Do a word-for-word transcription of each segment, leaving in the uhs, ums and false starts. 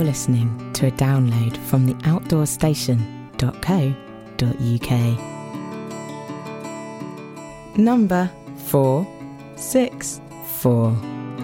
listening to a download from the outdoor station dot co dot uk. Number four six four.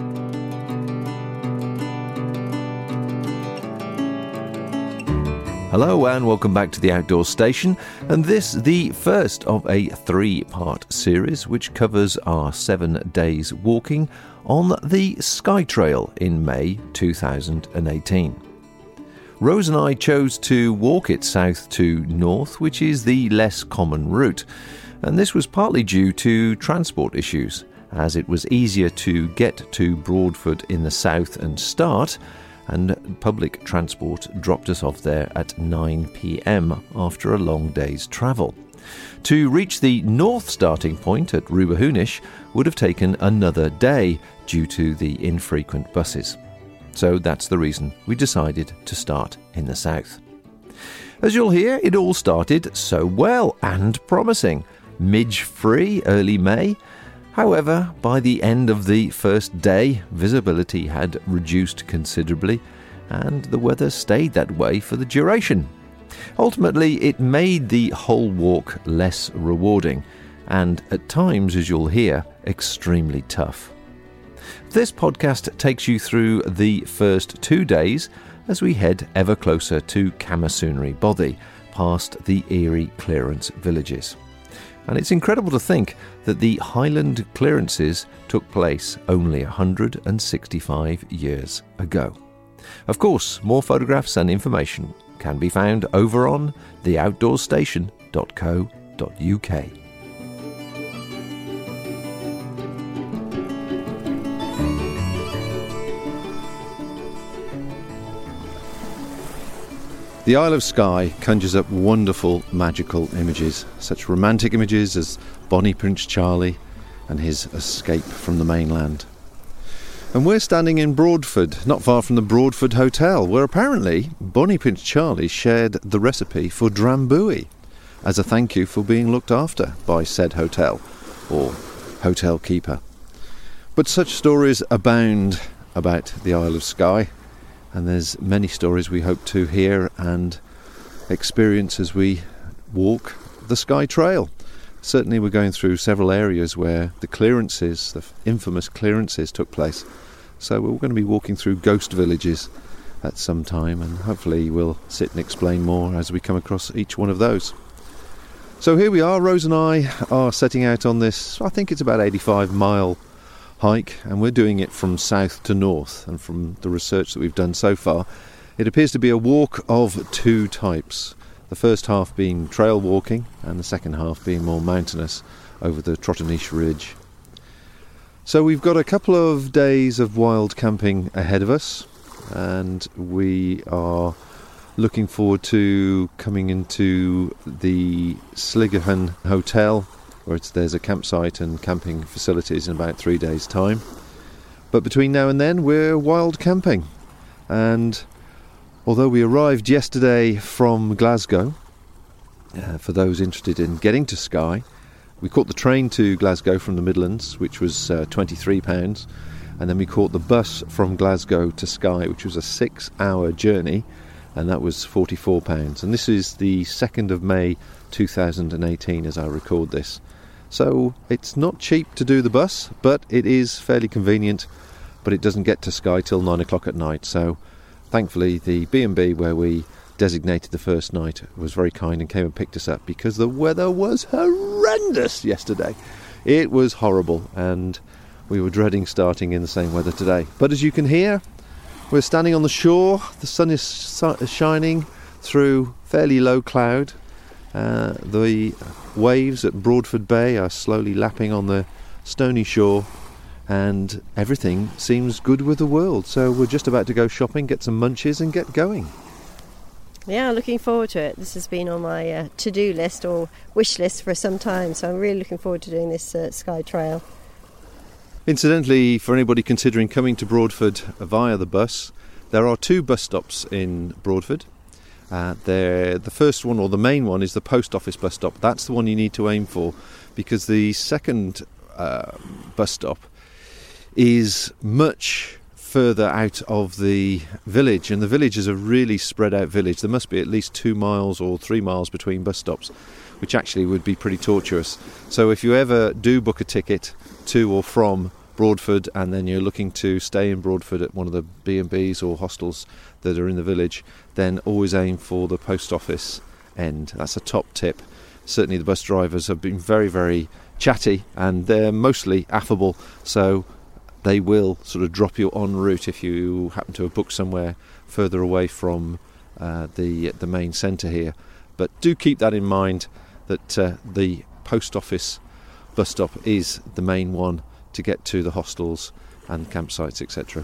Hello and welcome back to the Outdoor Station, and this the first of a three-part series which covers our seven days walking on the Skye Trail in May two thousand eighteen. Rose and I chose to walk it south to north, which is the less common route, and this was partly due to transport issues, as it was easier to get to Broadford in the south and start, and public transport dropped us off there at nine p.m. after a long day's travel. To reach the north starting point at Ruahoonish would have taken another day due to the infrequent buses. So that's the reason we decided to start in the south. As you'll hear, it all started so well and promising. Midge-free early May. However, by the end of the first day, visibility had reduced considerably, and the weather stayed that way for the duration. Ultimately, it made the whole walk less rewarding, and at times, as you'll hear, extremely tough. This podcast takes you through the first two days as we head ever closer to Camasunary Bothy, past the Erie clearance villages. And it's incredible to think that the Highland clearances took place only one hundred sixty-five years ago. Of course, more photographs and information can be found over on the outdoor station dot co dot uk. The Isle of Skye conjures up wonderful, magical images, such romantic images as Bonnie Prince Charlie and his escape from the mainland. And we're standing in Broadford, not far from the Broadford Hotel, where apparently Bonnie Prince Charlie shared the recipe for drambuie as a thank you for being looked after by said hotel, or hotel keeper. But such stories abound about the Isle of Skye, and there's many stories we hope to hear and experience as we walk the Skye Trail. Certainly we're going through several areas where the clearances, the infamous clearances, took place. So we're going to be walking through ghost villages at some time, and hopefully we'll sit and explain more as we come across each one of those. So here we are, Rose and I are setting out on this, I think it's about eighty-five mile hike, and we're doing it from south to north, and from the research that we've done so far, it appears to be a walk of two types. The first half being trail walking, and the second half being more mountainous over the Trottenish Ridge. So we've got a couple of days of wild camping ahead of us, and we are looking forward to coming into the Sligahan Hotel, where it's, there's a campsite and camping facilities in about three days' time. But between now and then, we're wild camping. And although we arrived yesterday from Glasgow, uh, for those interested in getting to Skye, we caught the train to Glasgow from the Midlands, which was uh, twenty-three pounds, and then we caught the bus from Glasgow to Skye, which was a six-hour journey, and that was forty-four pounds. And this is the second of May two thousand eighteen as I record this. So it's not cheap to do the bus, but it is fairly convenient, but it doesn't get to Skye till nine o'clock at night. So thankfully the B and B where we designated the first night was very kind and came and picked us up, because the weather was horrendous yesterday. It was horrible, and we were dreading starting in the same weather today. But as you can hear, we're standing on the shore. The sun is shining through fairly low cloud. Uh, the waves at Broadford Bay are slowly lapping on the stony shore, and everything seems good with the world. So we're just about to go shopping, get some munches and get going. Yeah, looking forward to it. This has been on my uh, to-do list or wish list for some time, so I'm really looking forward to doing this uh, Skye Trail. Incidentally, for anybody considering coming to Broadford via the bus, there are two bus stops in Broadford. Uh, the first one, or the main one, is the post office bus stop. That's the one you need to aim for, because the second uh, bus stop is much further out of the village, and the village is a really spread out village. There must be at least two miles or three miles between bus stops, which actually would be pretty tortuous. So if you ever do book a ticket to or from Broadford, and then you're looking to stay in Broadford at one of the B and B's or hostels that are in the village, then always aim for the post office end. That's a top tip. Certainly the bus drivers have been very, very chatty, and they're mostly affable, so they will sort of drop you en route if you happen to have booked somewhere further away from uh, the the main centre here. But do keep that in mind, that uh, the post office bus stop is the main one to get to the hostels and campsites, et cetera.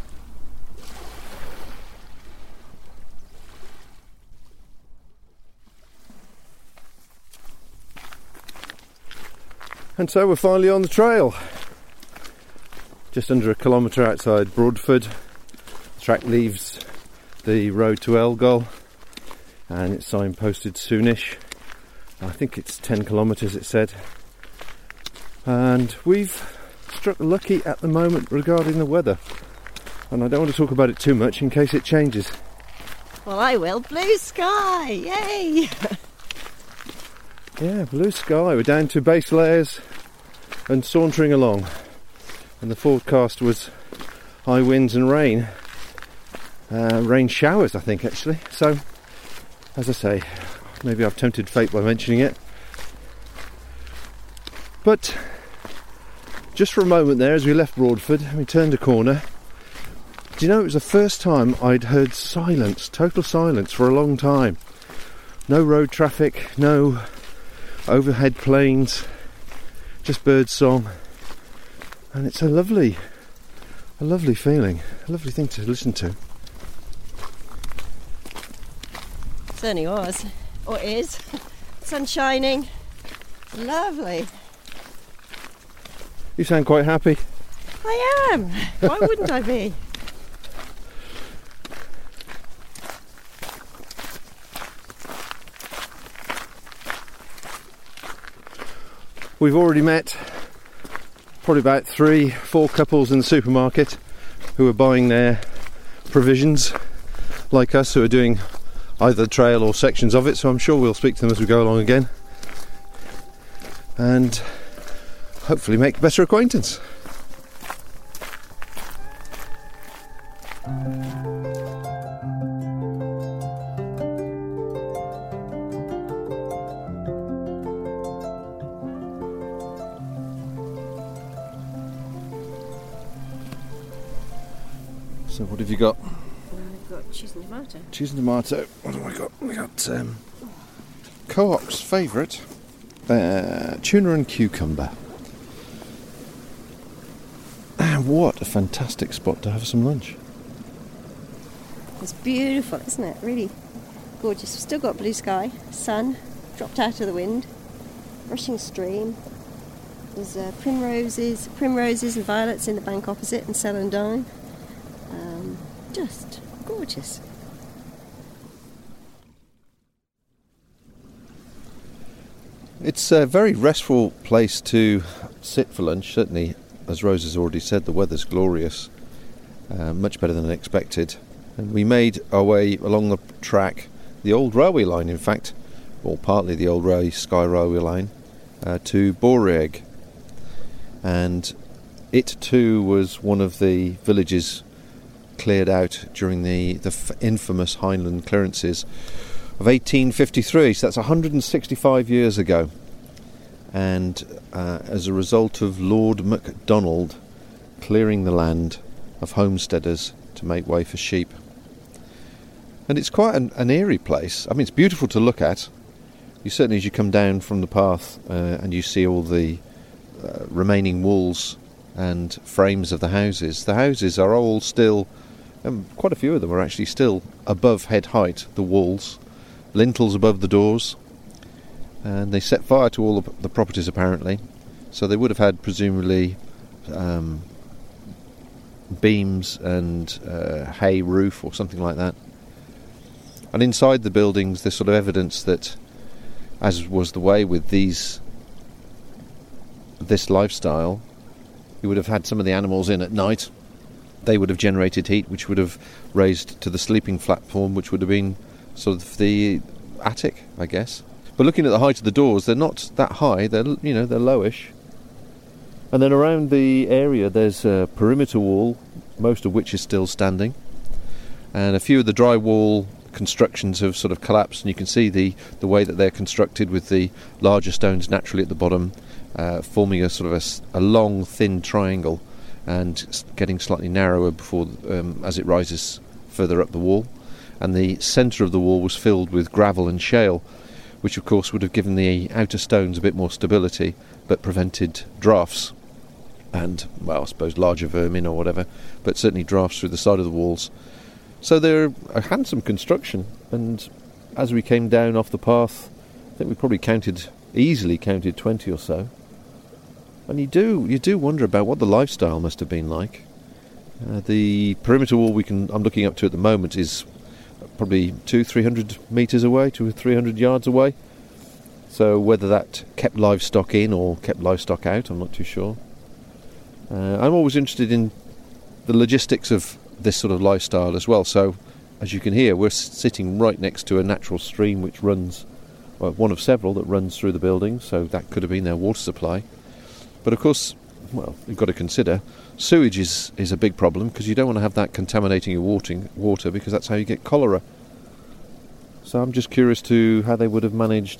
And so we're finally on the trail. Just under a kilometre outside Broadford. The track leaves the road to Elgol, and it's signposted soonish. I think it's ten kilometres, it said. And we've struck lucky at the moment regarding the weather. And I don't want to talk about it too much in case it changes. Well, I will. Blue sky! Yay! Yeah, blue sky. We're down to base layers and sauntering along. And the forecast was high winds and rain. Uh, rain showers, I think, actually. So, as I say, maybe I've tempted fate by mentioning it. But just for a moment there, as we left Broadford and we turned a corner, do you know, it was the first time I'd heard silence, total silence, for a long time. No road traffic, no overhead planes, just bird song. And it's a lovely, a lovely feeling, a lovely thing to listen to. Certainly was, or is. Sun shining, lovely. You sound quite happy. I am. Why wouldn't I be? We've already met probably about three, four couples in the supermarket who are buying their provisions, like us, who are doing either the trail or sections of it, so I'm sure we'll speak to them as we go along again and hopefully make better acquaintance. So what have you got? I've got cheese and tomato. Cheese and tomato. What have I got? We got um, Co-op's favourite, uh, tuna and cucumber. And what a fantastic spot to have some lunch. It's beautiful, isn't it? Really gorgeous. We've still got blue sky, sun, dropped out of the wind, rushing stream. There's uh, primroses, primroses and violets in the bank opposite, and celandine. Um, just gorgeous. It's a very restful place to sit for lunch, certainly. As Rose has already said, the weather's glorious, uh, much better than expected. And we made our way along the track, the old railway line in fact, or partly the old railway, Skye railway line, uh, to Boreg. And it too was one of the villages cleared out during the, the f- infamous Heinlein clearances of eighteen fifty-three, so that's one hundred sixty-five years ago. And uh, as a result of Lord MacDonald clearing the land of homesteaders to make way for sheep. And it's quite an, an eerie place. I mean, it's beautiful to look at. You certainly, as you come down from the path uh, and you see all the uh, remaining walls and frames of the houses, the houses are all still, um, quite a few of them are actually still above head height, the walls, lintels above the doors. And they set fire to all the properties apparently, so they would have had presumably um, beams and uh, hay roof or something like that. And inside the buildings there's sort of evidence that, as was the way with these this lifestyle, you would have had some of the animals in at night they would have generated heat, which would have raised to the sleeping platform, which would have been sort of the attic, I guess. But looking at the height of the doors, they're not that high. They're, you know, they're lowish. And then around the area, there's a perimeter wall, most of which is still standing, and a few of the drywall constructions have sort of collapsed, and you can see the the way that they're constructed, with the larger stones naturally at the bottom, uh, forming a sort of a, a long thin triangle and getting slightly narrower before um, as it rises further up the wall. And the centre of the wall was filled with gravel and shale, which of course would have given the outer stones a bit more stability but prevented drafts and, well, I suppose larger vermin or whatever, but certainly drafts through the side of the walls. So they're a handsome construction, and as we came down off the path, I think we probably counted, easily counted twenty or so. And you do you do wonder about what the lifestyle must have been like. Uh, the perimeter wall we can I'm looking up to at the moment is probably two, three hundred metres away, two or three hundred yards away. So whether that kept livestock in or kept livestock out, I'm not too sure. Uh, I'm always interested in the logistics of this sort of lifestyle as well. So as you can hear, we're sitting right next to a natural stream which runs, well, one of several that runs through the building, so that could have been their water supply. But of course, well, you've got to consider sewage is, is a big problem, because you don't want to have that contaminating your watering, water, because that's how you get cholera. So I'm just curious to how they would have managed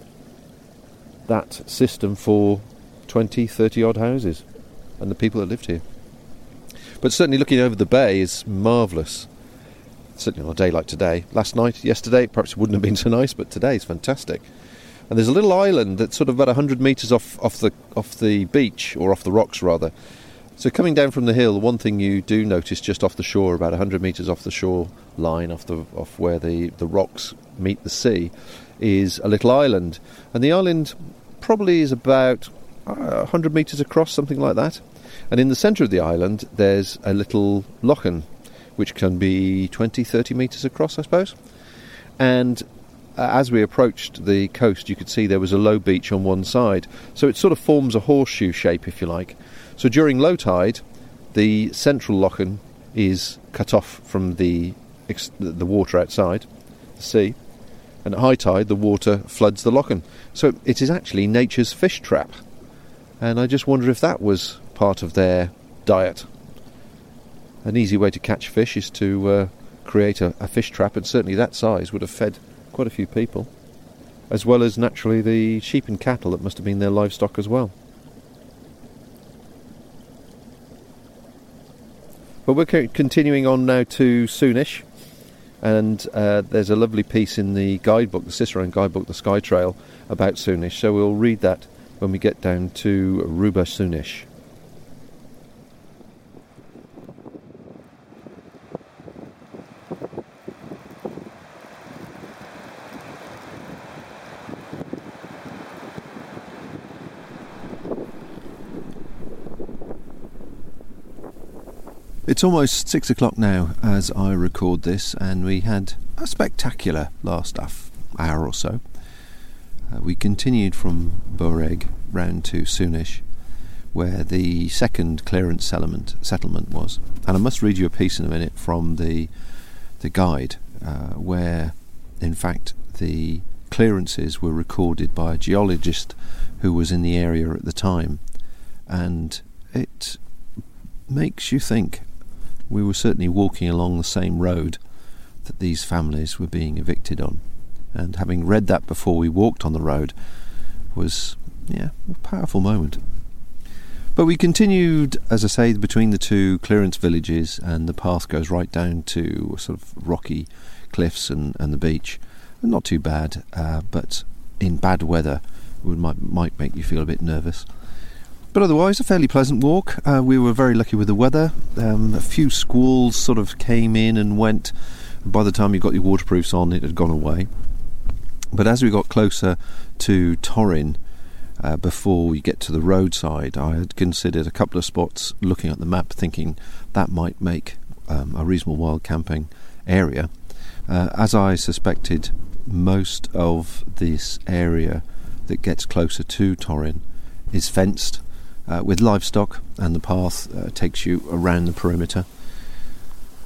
that system for twenty, thirty odd houses and the people that lived here. But certainly looking over the bay is marvellous. Certainly on a day like today. Last night, yesterday, perhaps it wouldn't have been so nice, but today is fantastic. And there's a little island that's sort of about one hundred metres off, off the off the beach, or off the rocks rather. So coming down from the hill, one thing you do notice just off the shore, about one hundred metres off the shore line, off the off where the, the rocks meet the sea, is a little island. And the island probably is about uh, one hundred metres across, something like that. And in the centre of the island, there's a little lochen, which can be twenty, thirty metres across, I suppose. And uh, as we approached the coast, you could see there was a low beach on one side. So it sort of forms a horseshoe shape, if you like. So during low tide, the central lochen is cut off from the ex- the water outside, the sea. And at high tide, the water floods the lochen. So it is actually nature's fish trap. And I just wonder if that was part of their diet. An easy way to catch fish is to uh, create a, a fish trap, and certainly that size would have fed quite a few people, as well as naturally the sheep and cattle that must have been their livestock as well. But we're co- continuing on now to Soonish, and uh, there's a lovely piece in the guidebook, the Cicerone guidebook, the Sky Trail, about Soonish, so we'll read that when we get down to Ruba Soonish. It's almost six o'clock now as I record this, and we had a spectacular last hour or so. Uh, we continued from Boreg round to Soonish, where the second clearance settlement, settlement was. And I must read you a piece in a minute from the the guide, uh, where in fact the clearances were recorded by a geologist who was in the area at the time, and it makes you think. We were certainly walking along the same road that these families were being evicted on, and having read that before we walked on the road was, yeah, a powerful moment. But we continued, as I say, between the two clearance villages, and the path goes right down to sort of rocky cliffs and, and the beach. Not too bad, uh, but in bad weather it would, might, might make you feel a bit nervous. But otherwise, a fairly pleasant walk. Uh, we were very lucky with the weather. Um, a few squalls sort of came in and went. By the time you got your waterproofs on, it had gone away. But as we got closer to Torrin, uh, before we get to the roadside, I had considered a couple of spots, looking at the map, thinking that might make um, a reasonable wild camping area. Uh, as I suspected, most of this area that gets closer to Torrin is fenced Uh, with livestock, and the path uh, takes you around the perimeter.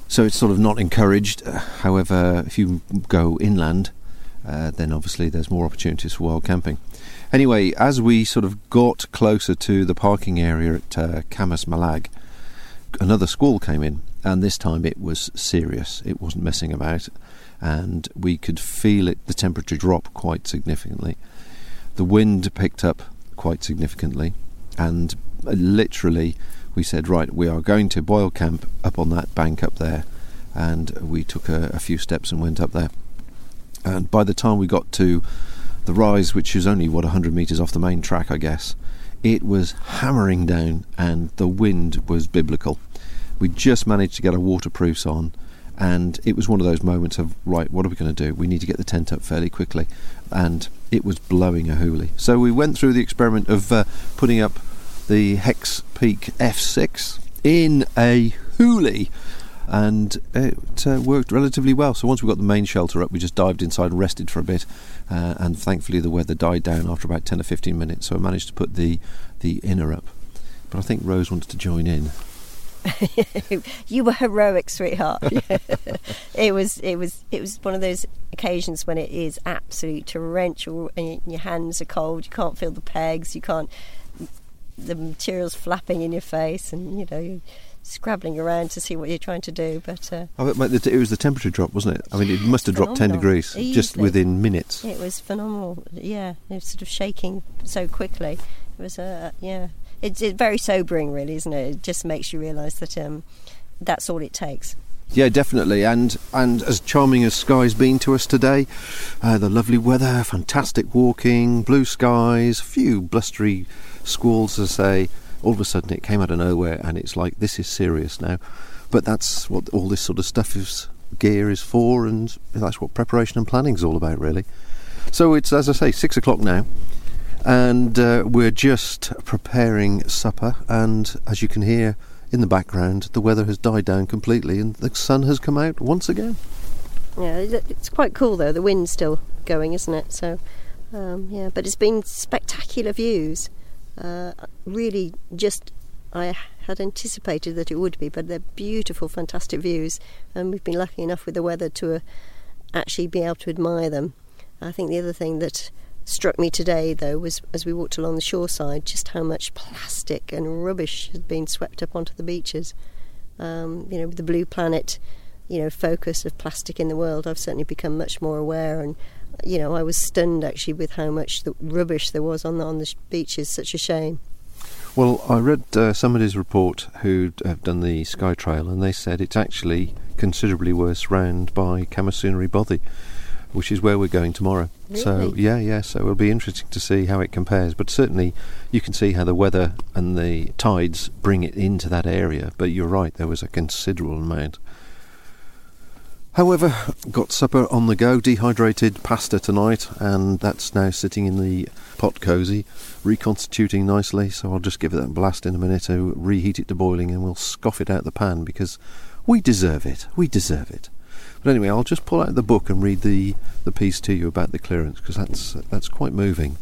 So it's sort of not encouraged. Uh, however, if you go inland, uh, then obviously there's more opportunities for wild camping. Anyway, as we sort of got closer to the parking area at uh, Camas Malag, another squall came in, and this time it was serious. It wasn't messing about, and we could feel it, the temperature drop quite significantly. The wind picked up quite significantly, and uh, literally we said, right, we are going to boil camp up on that bank up there, and we took a, a few steps and went up there. And by the time we got to the rise, which is only, what, one hundred metres off the main track, I guess, it was hammering down and the wind was biblical. We just managed to get our waterproofs on, and it was one of those moments of, right, what are we going to do? We need to get the tent up fairly quickly. And it was blowing a hoolie. So we went through the experiment of uh, putting up the Hex Peak F six in a hoolie, and it uh, worked relatively well. So once we got the main shelter up, we just dived inside and rested for a bit, uh, and thankfully the weather died down after about ten or fifteen minutes, so I managed to put the, the inner up. But I think Rose wanted to join in. You were heroic, sweetheart. it was it was it was one of those occasions when it is absolute torrential and your hands are cold, you can't feel the pegs, you can't, the material's flapping in your face, and you know you're scrabbling around to see what you're trying to do. But uh, oh, it was the temperature drop, wasn't it? I mean, it must have dropped ten degrees Easily. Just within minutes. It was phenomenal. Yeah, it was sort of shaking so quickly. It was a uh, yeah. It's, it's very sobering, really, isn't it? It just makes you realise that um, that's all it takes. Yeah, definitely. And and as charming as Skye's been to us today, uh, the lovely weather, fantastic walking, blue skies, a few blustery squalls, as I say. All of a sudden it came out of nowhere, and it's like, this is serious now. But that's what all this sort of stuff is, gear is for, and that's what preparation and planning is all about, really. So it's, as I say, six o'clock now. And uh, we're just preparing supper, and as you can hear in the background, the weather has died down completely and the sun has come out once again. Yeah, it's quite cool though, the wind's still going, isn't it? So, um, yeah, but it's been spectacular views. Uh, really just, I had anticipated that it would be, but they're beautiful, fantastic views, and we've been lucky enough with the weather to uh, actually be able to admire them. I think the other thing that struck me today, though, was as we walked along the shore side, just how much plastic and rubbish had been swept up onto the beaches. Um, you know, with the Blue Planet, you know, focus of plastic in the world, I've certainly become much more aware, and you know, I was stunned actually with how much the rubbish there was on the, on the beaches. Such a shame. Well, I read uh, somebody's report who have done the Skye Trail, and they said it's actually considerably worse round by Camasunary Bothy, which is where we're going tomorrow. Really? So yeah, yeah. So it'll be interesting to see how it compares. But certainly, you can see how the weather and the tides bring it into that area. But you're right, there was a considerable amount. However, got supper on the go, dehydrated pasta tonight, and that's now sitting in the pot cosy, reconstituting nicely. So I'll just give it a blast in a minute to reheat it to boiling, and we'll scoff it out the pan because we deserve it. We deserve it. But anyway, I'll just pull out the book and read the, the piece to you about the clearance, because that's, that's quite moving.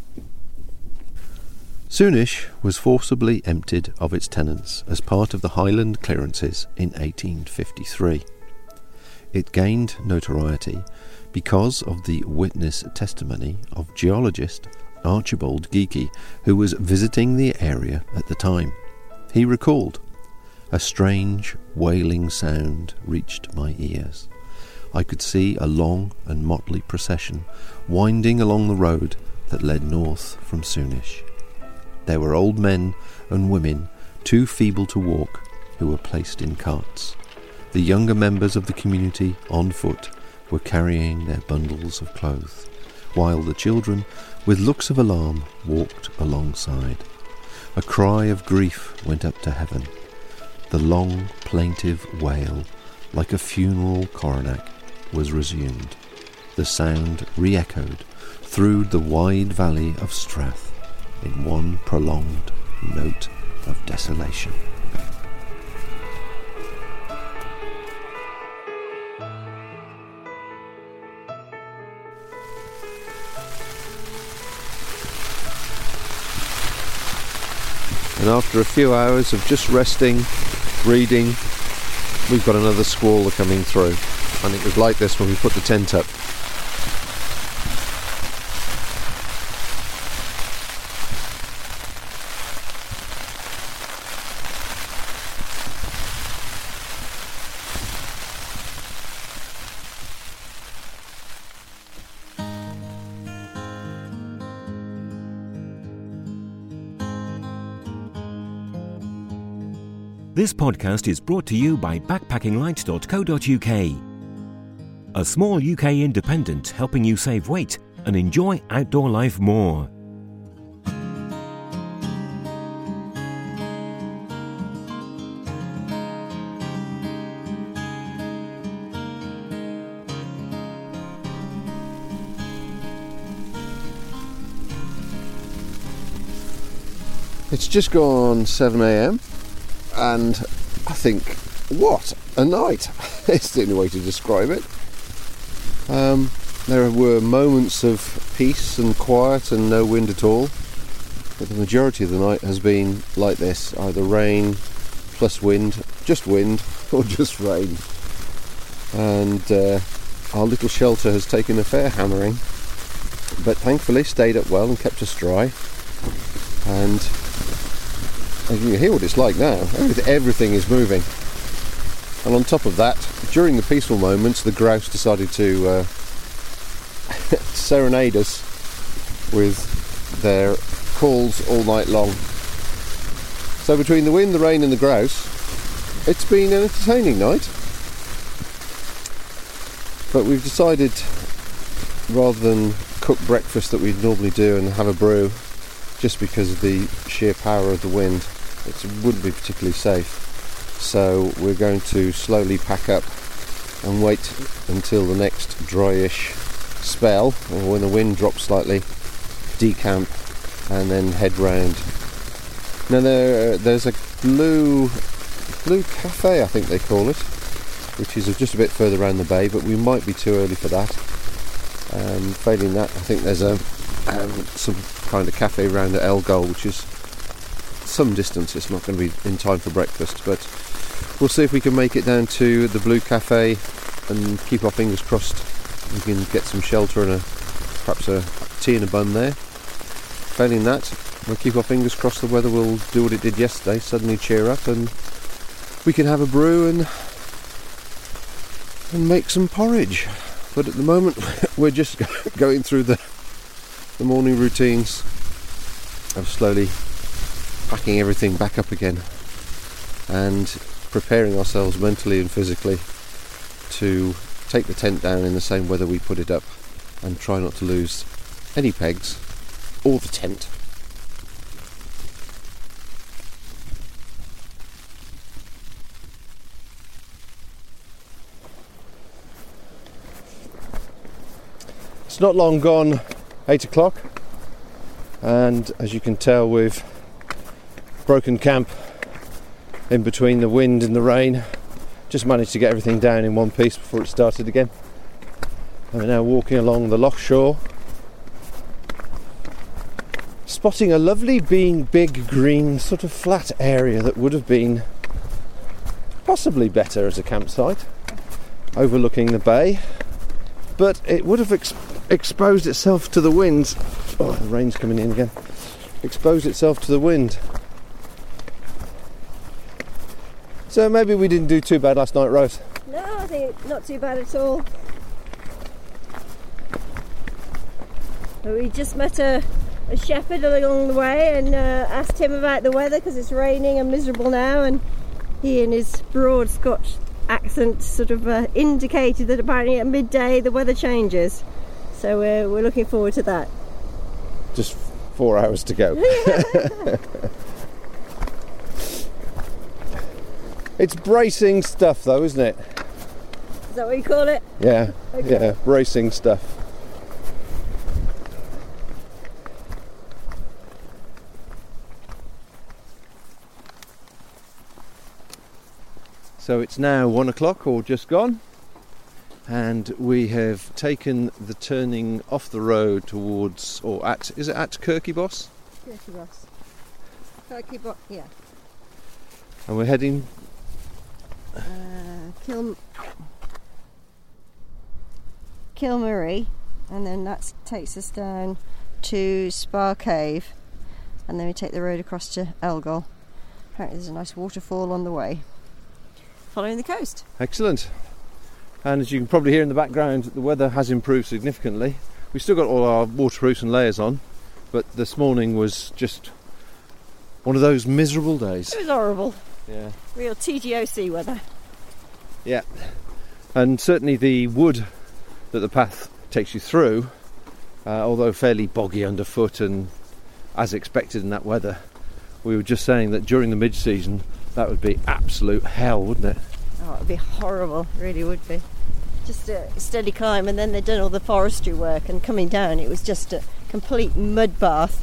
Soonish was forcibly emptied of its tenants as part of the Highland clearances in eighteen fifty-three. It gained notoriety because of the witness testimony of geologist Archibald Geekie, who was visiting the area at the time. He recalled, "A strange, wailing sound reached my ears. I could see a long and motley procession winding along the road that led north from Soonish. There were old men and women, too feeble to walk, who were placed in carts. The younger members of the community, on foot, were carrying their bundles of clothes, while the children, with looks of alarm, walked alongside. A cry of grief went up to heaven. The long, plaintive wail, like a funeral coronach, was resumed. The sound re-echoed through the wide valley of Strath in one prolonged note of desolation." And after a few hours of just resting, reading, we've got another squall coming through, and it was like this when we put the tent up. This podcast is brought to you by backpacking light dot co dot uk, a small U K independent helping you save weight and enjoy outdoor life more. It's just gone seven a m and I think, what a night! It's the only way to describe it. Um, there were moments of peace and quiet and no wind at all, but the majority of the night has been like this, either rain plus wind, just wind, or just rain. And uh, our little shelter has taken a fair hammering, but thankfully stayed up well and kept us dry. And you can hear what it's like now. Everything is moving. And on top of that, during the peaceful moments, the grouse decided to uh, serenade us with their calls all night long. So between the wind, the rain and the grouse, it's been an entertaining night. But we've decided, rather than cook breakfast that we'd normally do and have a brew, just because of the sheer power of the wind, it wouldn't be particularly safe. So we're going to slowly pack up and wait until the next dryish spell, or when the wind drops slightly, decamp and then head round. Now there, there's a blue blue cafe, I think they call it, which is just a bit further around the bay, but we might be too early for that. Um, failing that, I think there's a um, some kind of cafe around at El Gol, which is some distance. It's not going to be in time for breakfast, but we'll see if we can make it down to the Blue Cafe and keep our fingers crossed we can get some shelter and a perhaps a tea and a bun there. Failing that, we'll keep our fingers crossed the weather will do what it did yesterday, suddenly cheer up, and we can have a brew and and make some porridge. But at the moment we're just going through the the morning routines of slowly packing everything back up again and preparing ourselves mentally and physically to take the tent down in the same weather we put it up and try not to lose any pegs or the tent. It's not long gone eight o'clock, and as you can tell we've broken camp in between the wind and the rain. Just managed to get everything down in one piece before it started again. And we're now walking along the loch shore, spotting a lovely being big green sort of flat area that would have been possibly better as a campsite overlooking the bay, but it would have ex- exposed itself to the winds. Oh, the rain's coming in again. Exposed itself to the wind. So maybe we didn't do too bad last night, Rose. No, I think not too bad at all. We just met a, a shepherd along the way and uh, asked him about the weather because it's raining and miserable now, and he in his broad Scotch accent sort of uh, indicated that apparently at midday the weather changes. So uh, we're looking forward to that. Just four hours to go. It's bracing stuff though, isn't it? Is that what you call it? Yeah, Okay. yeah, bracing stuff. So it's now one o'clock or just gone, and we have taken the turning off the road towards, or at, is it at Kirkiboss? Kirkiboss. Kirkiboss, yeah. And we're heading uh, Kil- Kilmurray, and then that takes us down to Spa Cave, and then we take the road across to Elgol. Apparently there's a nice waterfall on the way, following the coast. Excellent. And as you can probably hear in the background, the weather has improved significantly. We've still got all our waterproofs and layers on, but this morning was just one of those miserable days. It was horrible. Yeah. Real T G O C weather. Yeah. And certainly the wood that the path takes you through, uh, although fairly boggy underfoot and as expected in that weather, we were just saying that during the mid-season that would be absolute hell, wouldn't it? Oh, it would be horrible, it really would be. Just a steady climb, and then they'd done all the forestry work, and coming down it was just a complete mud bath.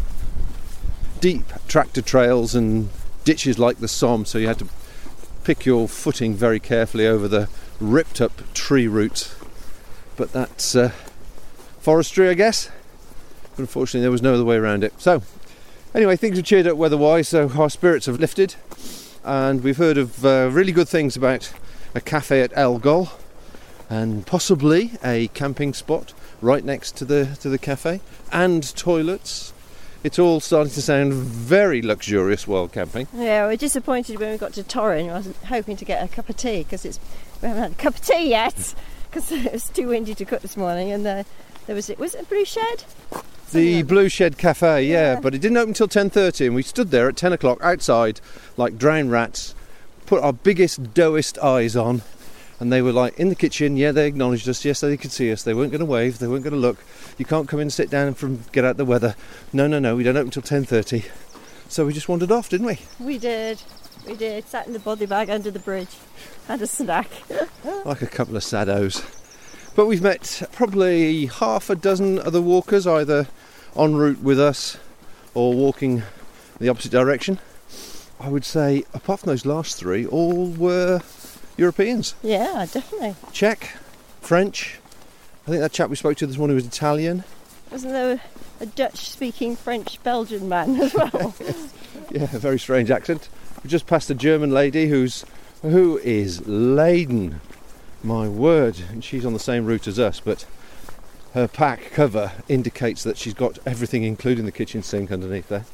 Deep tractor trails and ditches like the Somme, so you had to pick your footing very carefully over the ripped up tree roots. But that's uh, forestry, I guess. But unfortunately there was no other way around it. So anyway, things have cheered up weather-wise, so our spirits have lifted, and we've heard of uh, really good things about a cafe at Elgol, and possibly a camping spot right next to the to the cafe, and toilets. It's all starting to sound very luxurious while camping. Yeah, we were disappointed when we got to Torrin. I was hoping to get a cup of tea, because it's we haven't had a cup of tea yet, because it was too windy to cook this morning. And uh, there was it was it a Blue Shed? The Something Blue Shed Cafe, yeah, Yeah. but it didn't open until ten thirty, and we stood there at ten o'clock outside like drowned rats, put our biggest, doughiest eyes on, and they were like in the kitchen. Yeah, they acknowledged us. Yes, they could see us. They weren't going to wave. They weren't going to look. You can't come in and sit down and from get out the weather. No, no, no. We don't open until ten thirty. So we just wandered off, didn't we? We did. We did. Sat in the body bag under the bridge. Had a snack. Like a couple of saddos. But we've met probably half a dozen other walkers, either en route with us or walking the opposite direction. I would say, apart from those last three, all were Europeans. Yeah, definitely. Czech, French. I think that chap we spoke to this morning was Italian. Wasn't there a Dutch-speaking French-Belgian man as well? Yeah, a very strange accent. We just passed a German lady who's who is laden. My word, and she's on the same route as us, but her pack cover indicates that she's got everything, including the kitchen sink, underneath there.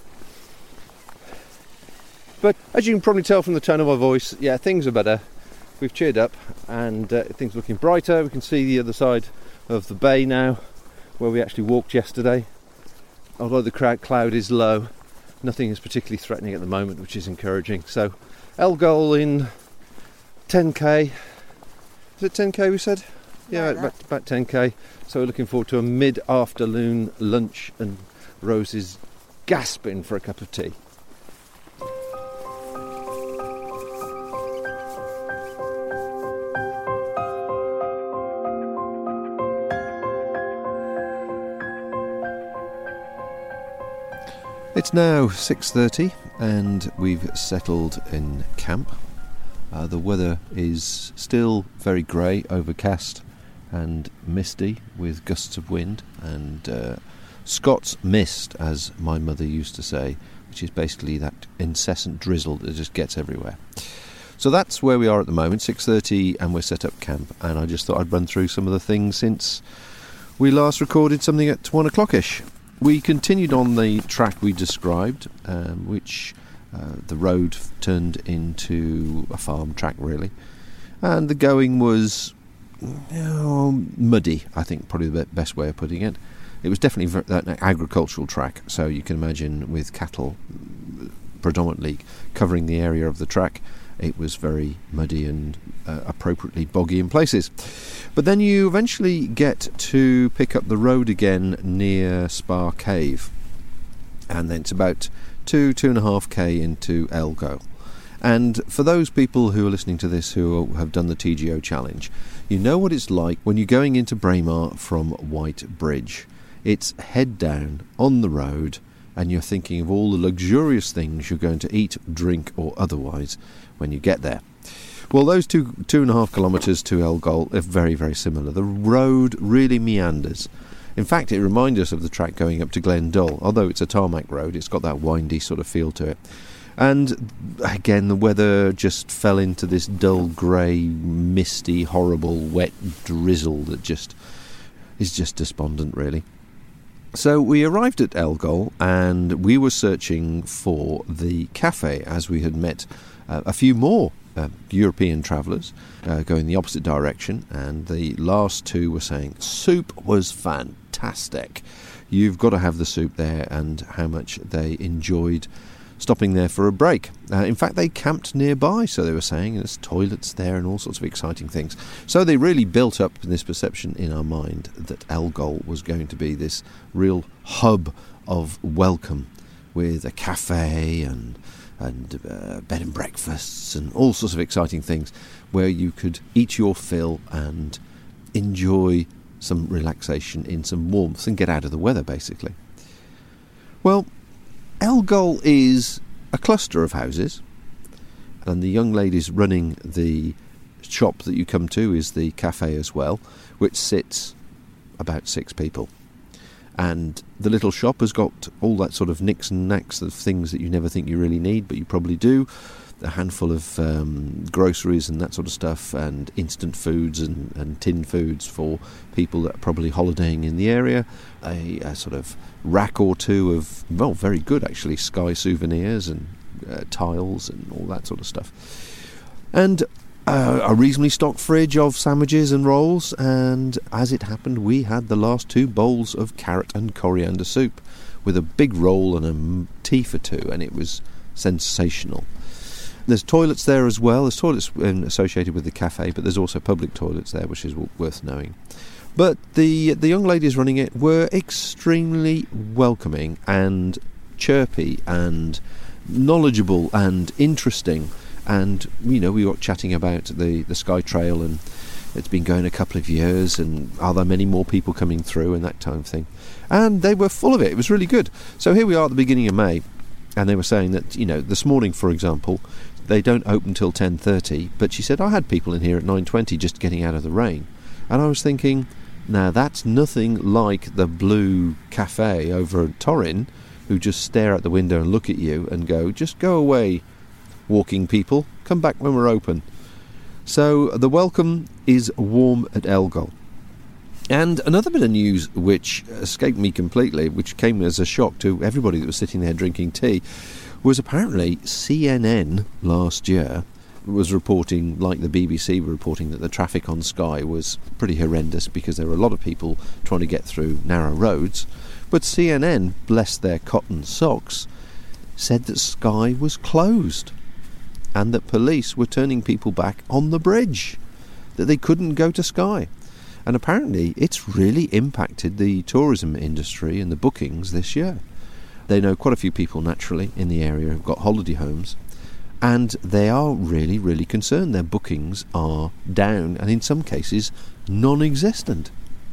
But as you can probably tell from the tone of my voice, yeah, things are better. We've cheered up, and uh, things are looking brighter. We can see the other side of the bay now, where we actually walked yesterday. Although the crowd cloud is low, nothing is particularly threatening at the moment, which is encouraging. So, Elgol in ten k. Is it ten k we said? Yeah, Like about, about ten k. So we're looking forward to a mid-afternoon lunch, and Rose is gasping for a cup of tea. It's now six thirty and we've settled in camp. Uh, the weather is still very grey, overcast and misty with gusts of wind and uh, Scots mist, as my mother used to say, which is basically that incessant drizzle that just gets everywhere. So that's where we are at the moment, six thirty, and we're set up camp, and I just thought I'd run through some of the things since we last recorded something at one o'clock-ish. We continued on the track we described, um, which uh, the road turned into a farm track, really. And the going was you know, muddy, I think, probably the best way of putting it. It was definitely an agricultural track, so you can imagine with cattle predominantly covering the area of the track, it was very muddy and uh, appropriately boggy in places. But then you eventually get to pick up the road again near Spa Cave, and then it's about two, two and a half k into Elgol. And for those people who are listening to this who have done the T G O challenge, you know what it's like when you're going into Braemar from White Bridge. It's head down on the road, and you're thinking of all the luxurious things you're going to eat, drink or otherwise when you get there. Well, those two two and a half kilometres to Elgol are very, very similar. The road really meanders. In fact, it reminds us of the track going up to Glendul. Although it's a tarmac road, it's got that windy sort of feel to it. And again, the weather just fell into this dull, grey, misty, horrible, wet drizzle that just is just despondent, really. So we arrived at Elgol, and we were searching for the cafe, as we had met uh, a few more uh, European travellers uh, going the opposite direction, and the last two were saying soup was fantastic. You've got to have the soup there, and how much they enjoyed stopping there for a break. Uh, in fact, they camped nearby, so they were saying, and there's toilets there and all sorts of exciting things. So they really built up this perception in our mind that Elgol was going to be this real hub of welcome, with a cafe and and uh, bed and breakfasts and all sorts of exciting things where you could eat your fill and enjoy some relaxation in some warmth and get out of the weather, basically. Well, Elgol is a cluster of houses, and the young ladies running the shop that you come to is the cafe as well, which sits about six people. And the little shop has got all that sort of nicks and knacks of things that you never think you really need, but you probably do. A handful of um, groceries and that sort of stuff, and instant foods and, and tin foods for people that are probably holidaying in the area. A, a sort of rack or two of, well, very good actually, Sky souvenirs and uh, tiles and all that sort of stuff. And uh, a reasonably stocked fridge of sandwiches and rolls, and as it happened, we had the last two bowls of carrot and coriander soup with a big roll and a tea for two, and it was sensational. There's toilets there as well. There's toilets associated with the cafe, but there's also public toilets there, which is worth knowing. But the the young ladies running it were extremely welcoming and chirpy and knowledgeable and interesting. And, you know, we were chatting about the, the Sky Trail, and it's been going a couple of years, and are there many more people coming through and that kind of thing. And they were full of it. It was really good. So here we are at the beginning of May, and they were saying that, you know, this morning, for example, they don't open till ten thirty, but she said, I had people in here at nine twenty just getting out of the rain. And I was thinking, now that's nothing like the Blue Cafe over at Torrin, who just stare out the window and look at you and go, just go away, walking people, come back when we're open. So the welcome is warm at Elgol. And another bit of news which escaped me completely, which came as a shock to everybody that was sitting there drinking tea, was apparently C N N last year was reporting, like the B B C were reporting, that the traffic on Skye was pretty horrendous because there were a lot of people trying to get through narrow roads. But C N N, bless their cotton socks, said that Skye was closed and that police were turning people back on the bridge, that they couldn't go to Skye. And apparently it's really impacted the tourism industry and the bookings this year. They know quite a few people, naturally, in the area who've got holiday homes, and they are really, really concerned. Their bookings are down, and in some cases, non-existent.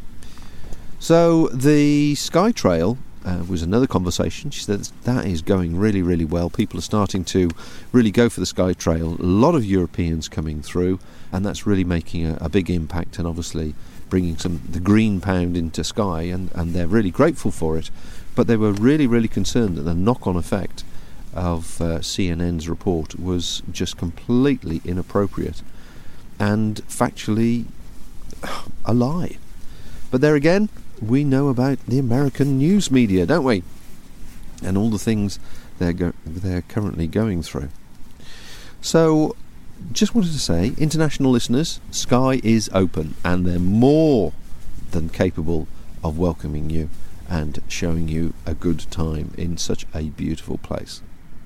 So the Sky Trail uh, was another conversation. She said that is going really, really well. People are starting to really go for the Sky Trail. A lot of Europeans coming through, and that's really making a, a big impact, and obviously bringing some the green pound into Skye, and, and they're really grateful for it. But they were really, really concerned that the knock-on effect of uh, C N N's report was just completely inappropriate and factually a lie. But there again, we know about the American news media, don't we? And all the things they're go- they're currently going through. So, just wanted to say, international listeners, Skye is open, and they're more than capable of welcoming you and showing you a good time in such a beautiful place.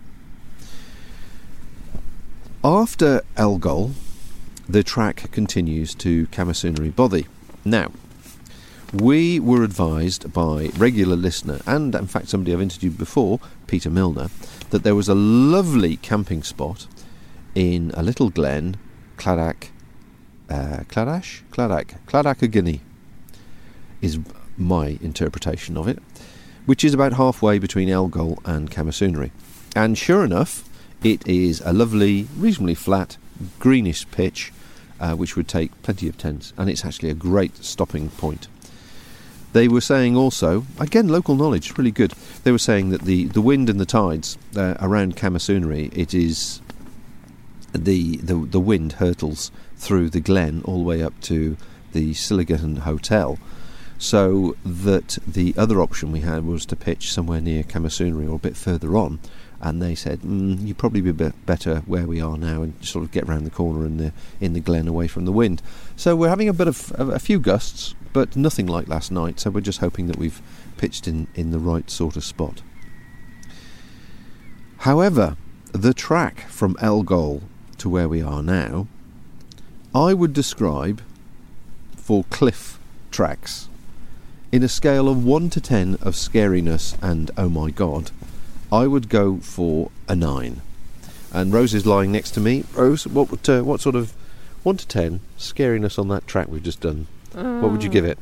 After Elgol, the track continues to Camasunary Bothy. Now, we were advised by regular listener, and in fact somebody I've interviewed before, Peter Milner, that there was a lovely camping spot in a little glen, Cladac, uh, Cladash? Cladac, Cladach-y-Guinea is my interpretation of it, which is about halfway between Elgol and Camasunary. And sure enough, it is a lovely, reasonably flat, greenish pitch, uh, which would take plenty of tents, and it's actually a great stopping point. They were saying also, again, local knowledge, really good. They were saying that the, the wind and the tides uh, around Camasunary, it is the, the the wind hurtles through the glen all the way up to the Silligan Hotel, so that the other option we had was to pitch somewhere near Camasunary or a bit further on, and they said mm, you'd probably be a bit better where we are now and sort of get round the corner in the in the glen away from the wind. So we're having a bit of a, a few gusts, but nothing like last night, so we're just hoping that we've pitched in, in the right sort of spot. However, the track from Elgol to where we are now, I would describe for cliff tracks in a scale of one to ten of scariness and oh my god, I would go for a nine. And Rose is lying next to me. Rose, what would, uh, what sort of one to ten scariness on that track we've just done? Mm. What would you give it?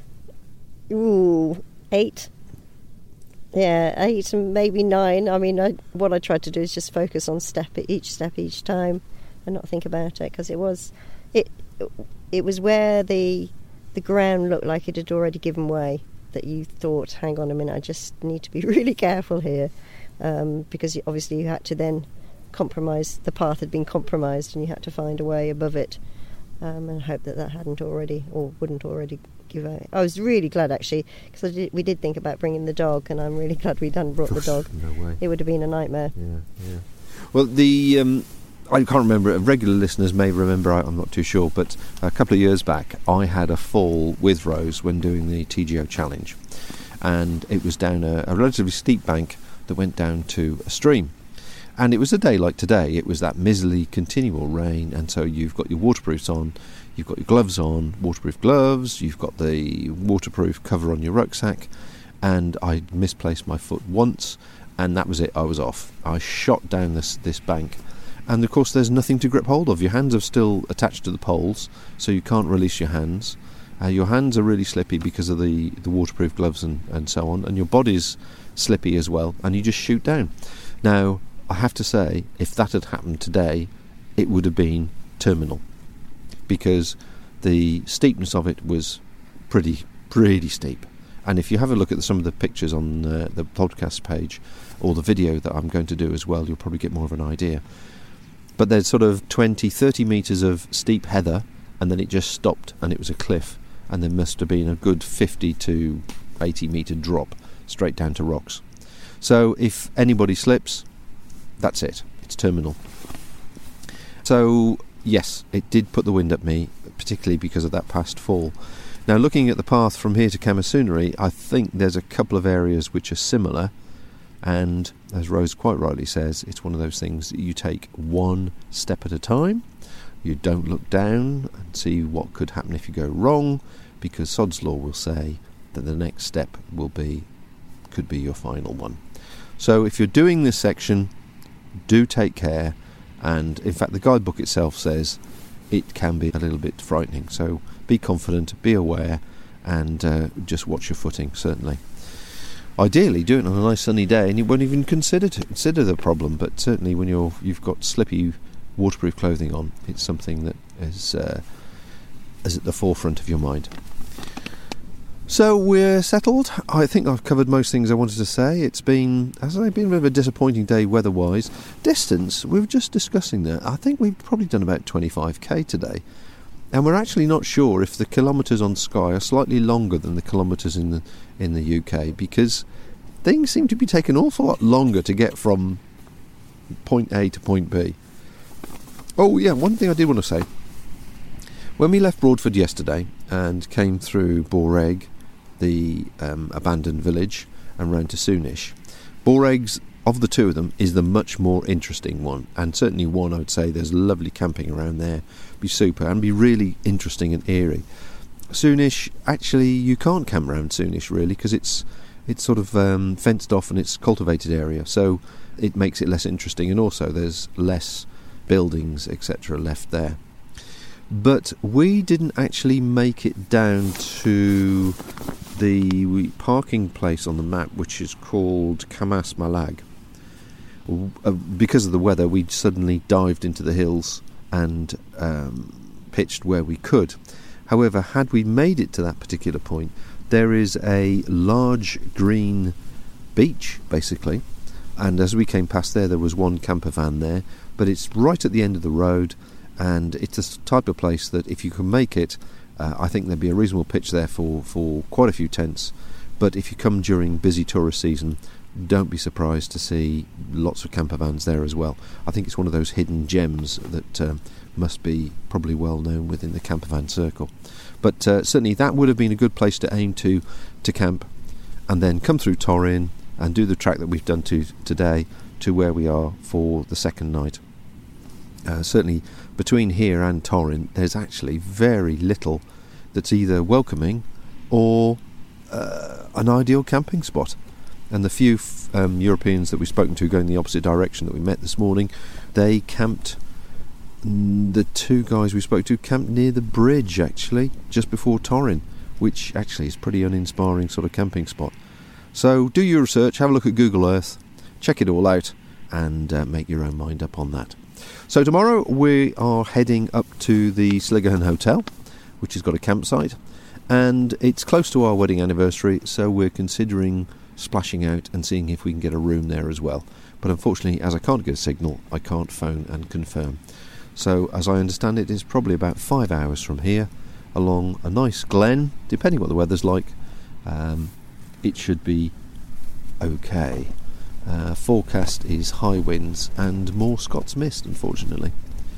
Ooh, eight. Yeah, eight and maybe nine. I mean, I, what I tried to do is just focus on step each step each time, and not think about it, because it was, it, it was where the, the ground looked like it had already given way, that you thought, hang on a minute, I just need to be really careful here, um, because obviously you had to then compromise. The path had been compromised, and you had to find a way above it, um, and hope that that hadn't already or wouldn't already. I was really glad, actually, because we did think about bringing the dog, and I'm really glad we hadn't brought the dog. No way. It would have been a nightmare. Yeah, yeah. Well, the um, I can't remember. Regular listeners may remember. I, I'm not too sure, but a couple of years back, I had a fall with Rose when doing the T G O challenge, and it was down a, a relatively steep bank that went down to a stream. And it was a day like today. It was that miserly continual rain, and so you've got your waterproofs on. You've got your gloves on, waterproof gloves, you've got the waterproof cover on your rucksack, and I misplaced my foot once, and that was it, I was off. I shot down this, this bank, and of course there's nothing to grip hold of. Your hands are still attached to the poles, so you can't release your hands. Uh, your hands are really slippy because of the, the waterproof gloves and, and so on, and your body's slippy as well, and you just shoot down. Now, I have to say, if that had happened today, it would have been terminal, because the steepness of it was pretty, pretty steep. And if you have a look at some of the pictures on uh, the podcast page, or the video that I'm going to do as well, you'll probably get more of an idea. But there's sort of twenty, thirty metres of steep heather, and then it just stopped, and it was a cliff, and there must have been a good fifty to eighty metre drop straight down to rocks. So if anybody slips, that's it, it's terminal. So yes, it did put the wind at me, particularly because of that past fall. Now, looking at the path from here to Camasunary, I think there's a couple of areas which are similar, and as Rose quite rightly says, it's one of those things that you take one step at a time. You don't look down and see what could happen if you go wrong, because Sod's Law will say that the next step will be, could be your final one. So if you're doing this section, do take care. And in fact, the guidebook itself says it can be a little bit frightening. So be confident, be aware, and uh, just watch your footing, certainly. Ideally, do it on a nice sunny day, and you won't even consider to consider the problem. But certainly, when you're you've got slippy, waterproof clothing on, it's something that is uh, is at the forefront of your mind. So we're settled. I think I've covered most things I wanted to say. It's been, as I been a bit of a disappointing day weather-wise. Distance, we were just discussing that. I think we've probably done about twenty-five k today. And we're actually not sure if the kilometres on Skye are slightly longer than the kilometres in the in the U K, because things seem to be taking an awful lot longer to get from point A to point B. Oh yeah, one thing I did want to say. When we left Broadford yesterday and came through Boreg, the um, abandoned village, and round to Soonish, Boreg's, of the two of them, is the much more interesting one, and certainly one I would say there's lovely camping around there, be super, and be really interesting and eerie. Soonish, actually you can't camp around Soonish really, because it's it's sort of um, fenced off and it's cultivated area, so it makes it less interesting, and also there's less buildings etc left there. But we didn't actually make it down to the parking place on the map, which is called Camas Malag. Uh, because of the weather, we suddenly dived into the hills and um, pitched where we could. However, had we made it to that particular point, there is a large green beach, basically, and as we came past there, there was one camper van there, but it's right at the end of the road, and it's a type of place that if you can make it, uh, I think there'd be a reasonable pitch there for, for quite a few tents. But if you come during busy tourist season, don't be surprised to see lots of camper vans there as well. I think it's one of those hidden gems that um, must be probably well known within the camper van circle. But uh, certainly that would have been a good place to aim to to camp, and then come through Torrin and do the track that we've done to today to where we are for the second night. Uh, certainly between here and Torrin, there's actually very little that's either welcoming or uh, an ideal camping spot. And the few f- um, Europeans that we've spoken to going the opposite direction that we met this morning, they camped, mm, the two guys we spoke to camped near the bridge, actually, just before Torrin, which actually is a pretty uninspiring sort of camping spot. So do your research, have a look at Google Earth, check it all out, and uh, make your own mind up on that. So tomorrow we are heading up to the Sligerhorn Hotel, which has got a campsite, and it's close to our wedding anniversary, so we're considering splashing out and seeing if we can get a room there as well. But unfortunately, as I can't get a signal, I can't phone and confirm. So as I understand it, it's probably about five hours from here, along a nice glen, depending what the weather's like. Um, it should be okay. Uh, forecast is high winds and more Scots mist, unfortunately.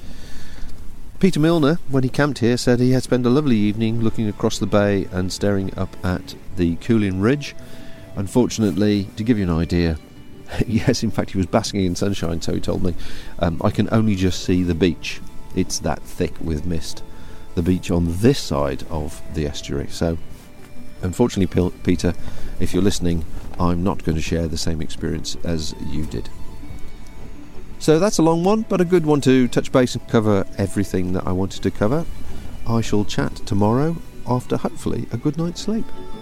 Peter Milner, when he camped here, said he had spent a lovely evening looking across the bay and staring up at the Coolin Ridge. Unfortunately, to give you an idea, yes, in fact, he was basking in sunshine, so he told me, um, I can only just see the beach. It's that thick with mist. The beach on this side of the estuary. So, unfortunately, Peter, if you're listening, I'm not going to share the same experience as you did. So that's a long one, but a good one to touch base and cover everything that I wanted to cover. I shall chat tomorrow after, hopefully, a good night's sleep.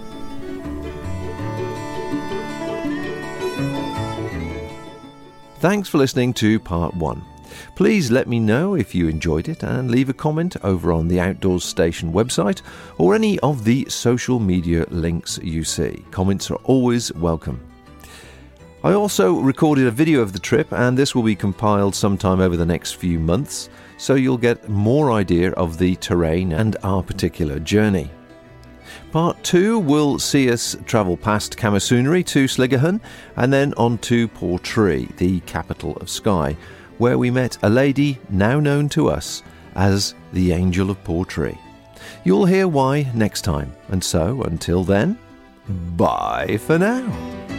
Thanks for listening to part one. Please let me know if you enjoyed it and leave a comment over on the Outdoors Station website or any of the social media links you see. Comments are always welcome. I also recorded a video of the trip, and this will be compiled sometime over the next few months, so you'll get more idea of the terrain and our particular journey. Part two will see us travel past Camasunary to Sligerhorn and then on to Portree, the capital of Skye, where we met a lady now known to us as the Angel of Portree. You'll hear why next time, and so until then, bye for now.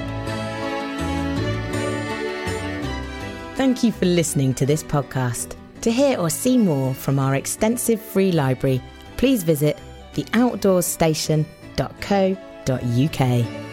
Thank you for listening to this podcast. To hear or see more from our extensive free library, please visit the outdoors station dot co dot uk.